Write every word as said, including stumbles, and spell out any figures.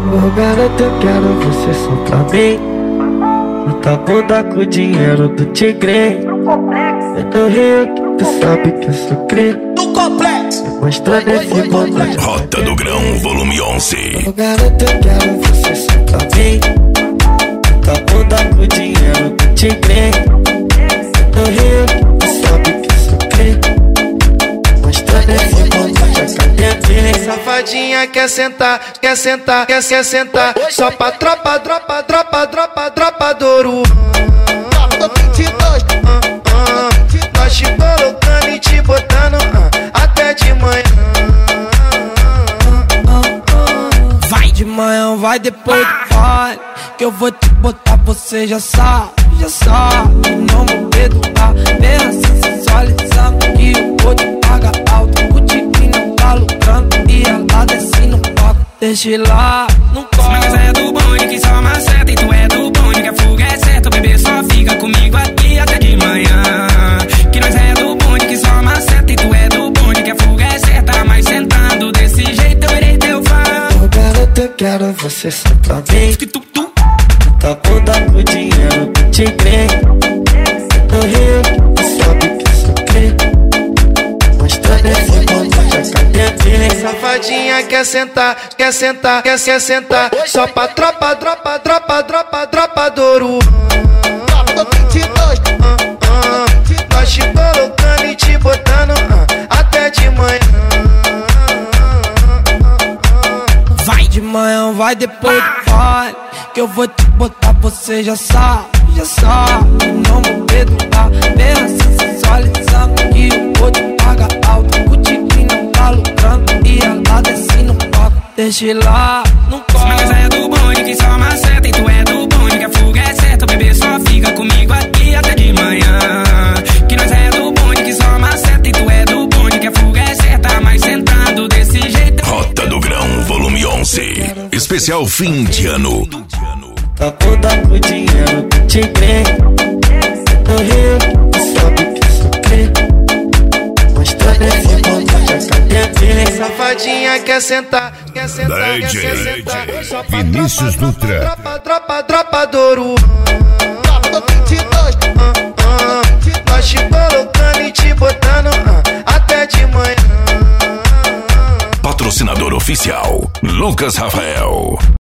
Ô garota, eu quero você só pra mim. Muita bunda com o dinheiro do tigre. Eu tô rico, tu sabe que eu sou cri. Do complexo. Mostrando esse bondade. Rota do Grão, volume onze. Ô garota, eu quero você só pra mim. Muita bunda com o dinheiro do tigre. Eu tô rico, tu sabe que eu sou cri. Mostrando esse bondade, cadê dele? Safadinha quer sentar, quer sentar, quer, quer sentar. Só pra tropa, dropa, dropa, dropa, dropa Douro. Nós te colocando e te botando até de manhã. Vai de manhã, vai depois do pai, que eu vou te botar, você já sabe, já sabe. Não vou perdoar, bem assim sensualizando, que eu vou te pagar alto. O tiquinho tá lucrando e ela desce no palco. Deixa ir lá, não corre. Mas é do bonde que só maceta, e tu é do bonde que a fuga é certa. O bebê só fica comigo aqui até de manhã. Que nós é do bonde que só maceta, e tu é do bonde que a fuga é certa. Mas sentando desse jeito eu irei teu fã. Ô garota, eu quero você só pra mim. Que tu, tu. Tá bunda com o dinheiro do tigre. Eu tô rico, tu sabe que eu sou cri. Mostrando esse bondade, cadê dele? Safadinha quer sentar, quer sentar, quer, quer sentar. Só pra tropa, dropa, dropa, dropa, dropa Douro. Nós te colocando e te botando até de manhã. Vai de manhã, vai depois do pai, que eu vou te botar, você já sabe, já sabe. Não vou perdoar, bem assim sensualizando, que eu vou te pagar alto. O tiquinho tá lucrando e ela desce no palco. Deixa ir lá, não corre. Mas é do bonde que só maceta, e tu é do bonde que a fuga é certa. O bebê só fica comigo aqui até de manhã. Que nós é do bonde que só maceta, e tu é do bonde que a fuga é certa. Mas sentando desse jeito. Rota do Grão, volume onze. Especial fim de ano. Tá bunda com o dinheiro do tigre. Eu tô rico, tu sabe que eu sou cri. Mostrando esse bondade, cadê dele? Safadinha quer sentar, quer sentar, quer, D J, quer sentar. D J, Só pra Vinícius tropa, Dutra. Dropa, dropa, dropa Douro. Nós te colocando e te botando até de manhã. Patrocinador oficial, Lucas Rafael.